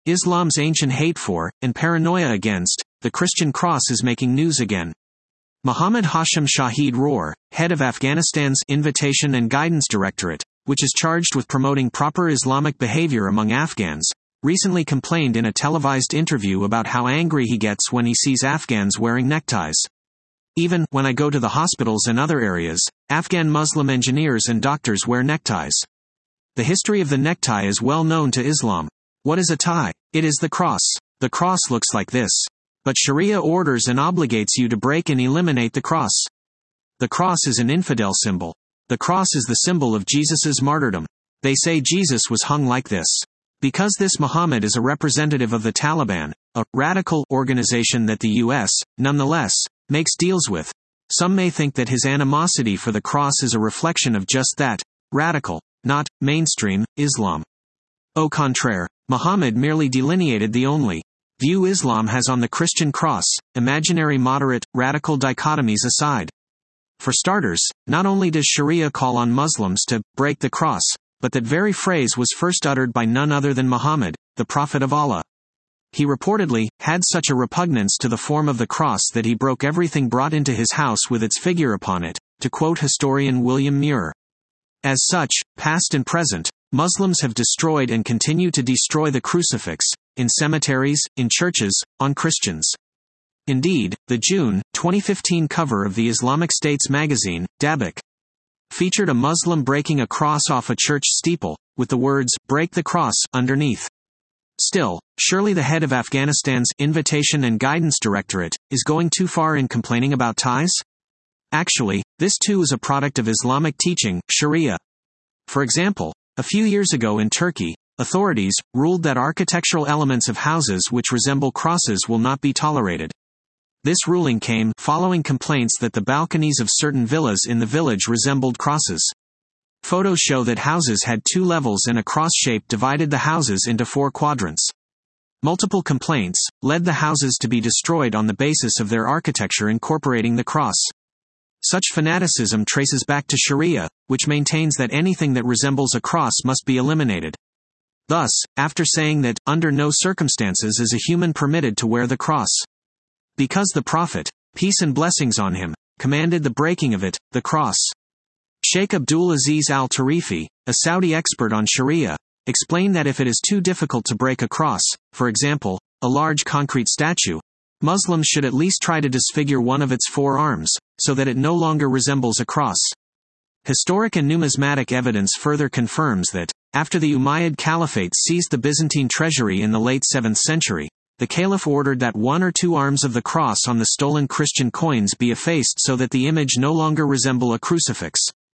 Islam's ancient hate for, and paranoia against, the Christian cross is making news again. Muhammad Hashim Shahid Roar, head of Afghanistan's Invitation and Guidance Directorate, which is charged with promoting proper Islamic behavior among Afghans, recently complained in a televised interview about how angry he gets when he sees Afghans wearing neckties. Even when I go to the hospitals and other areas, Afghan Muslim engineers and doctors wear neckties. The history of the necktie is well known to Islam. What is a tie? It is the cross. The cross looks like this. But Sharia orders and obligates you to break and eliminate the cross. The cross is an infidel symbol. The cross is the symbol of Jesus's martyrdom. They say Jesus was hung like this. Because this Muhammad is a representative of the Taliban, a radical organization that the U.S., nonetheless, makes deals with, some may think that his animosity for the cross is a reflection of just that, radical, not mainstream, Islam. Au contraire, Muhammad merely delineated the only view Islam has on the Christian cross, imaginary moderate, radical dichotomies aside. For starters, not only does Sharia call on Muslims to break the cross, but that very phrase was first uttered by none other than Muhammad, the Prophet of Allah. He reportedly had such a repugnance to the form of the cross that he broke everything brought into his house with its figure upon it, to quote historian William Muir. As such, past and present, Muslims have destroyed and continue to destroy the crucifix, in cemeteries, in churches, on Christians. Indeed, the June 2015 cover of the Islamic States magazine, Dabiq, featured a Muslim breaking a cross off a church steeple, with the words, "Break the cross," underneath. Still, surely the head of Afghanistan's Invitation and Guidance Directorate is going too far in complaining about ties? Actually, this too is a product of Islamic teaching, Sharia. For example, a few years ago in Turkey, authorities ruled that architectural elements of houses which resemble crosses will not be tolerated. This ruling came following complaints that the balconies of certain villas in the village resembled crosses. Photos show that houses had 2 levels and a cross shape divided the houses into 4 quadrants. Multiple complaints led the houses to be destroyed on the basis of their architecture incorporating the cross. Such fanaticism traces back to Sharia, which maintains that anything that resembles a cross must be eliminated. Thus, after saying that, under no circumstances is a human permitted to wear the cross. Because the Prophet, peace and blessings on him, commanded the breaking of it, the cross. Sheikh Abdul Aziz al-Tarifi, a Saudi expert on Sharia, explained that if it is too difficult to break a cross, for example, a large concrete statue, Muslims should at least try to disfigure one of its 4 arms, so that it no longer resembles a cross. Historic and numismatic evidence further confirms that, after the Umayyad Caliphate seized the Byzantine treasury in the late 7th century, the Caliph ordered that 1 or 2 arms of the cross on the stolen Christian coins be effaced so that the image no longer resemble a crucifix.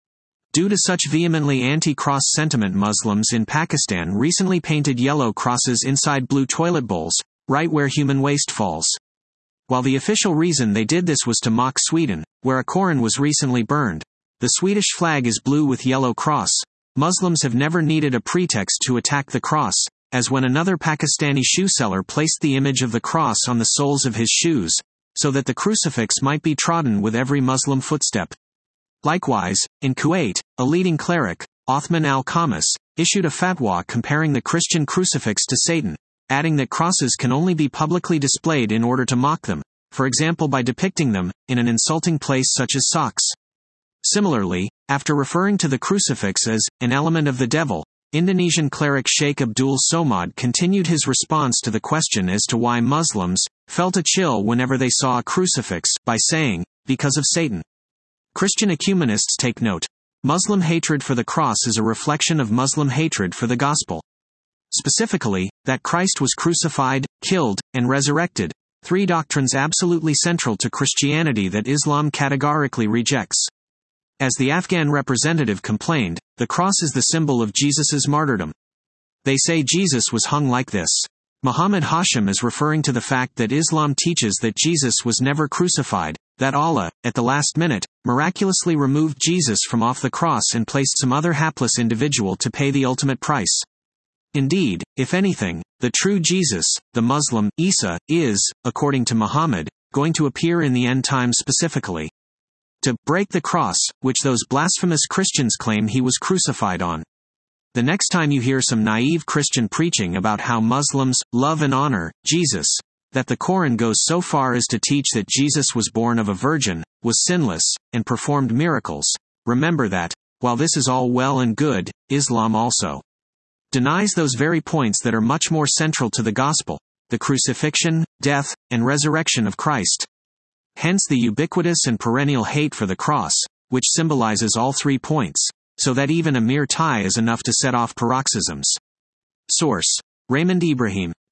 Due to such vehemently anti-cross sentiment, Muslims in Pakistan recently painted yellow crosses inside blue toilet bowls, right where human waste falls. While the official reason they did this was to mock Sweden, where a Koran was recently burned. The Swedish flag is blue with yellow cross. Muslims have never needed a pretext to attack the cross, as when another Pakistani shoe seller placed the image of the cross on the soles of his shoes, so that the crucifix might be trodden with every Muslim footstep. Likewise, in Kuwait, a leading cleric, Othman al-Khamis, issued a fatwa comparing the Christian crucifix to Satan, adding that crosses can only be publicly displayed in order to mock them, for example by depicting them in an insulting place such as socks. Similarly, after referring to the crucifix as an element of the devil, Indonesian cleric Sheikh Abdul Somad continued his response to the question as to why Muslims felt a chill whenever they saw a crucifix by saying, "Because of Satan." Christian ecumenists take note. Muslim hatred for the cross is a reflection of Muslim hatred for the gospel. Specifically, that Christ was crucified, killed, and resurrected, 3 doctrines absolutely central to Christianity that Islam categorically rejects. As the Afghan representative complained, the cross is the symbol of Jesus's martyrdom. They say Jesus was hung like this. Muhammad Hashim is referring to the fact that Islam teaches that Jesus was never crucified, that Allah, at the last minute, miraculously removed Jesus from off the cross and placed some other hapless individual to pay the ultimate price. Indeed, if anything, the true Jesus, the Muslim, Isa, is, according to Muhammad, going to appear in the end times specifically to break the cross, which those blasphemous Christians claim he was crucified on. The next time you hear some naive Christian preaching about how Muslims love and honor Jesus, that the Quran goes so far as to teach that Jesus was born of a virgin, was sinless, and performed miracles, remember that, while this is all well and good, Islam also denies those very points that are much more central to the gospel, the crucifixion, death, and resurrection of Christ. Hence the ubiquitous and perennial hate for the cross, which symbolizes all 3 points, so that even a mere tie is enough to set off paroxysms. Source: Raymond Ibrahim,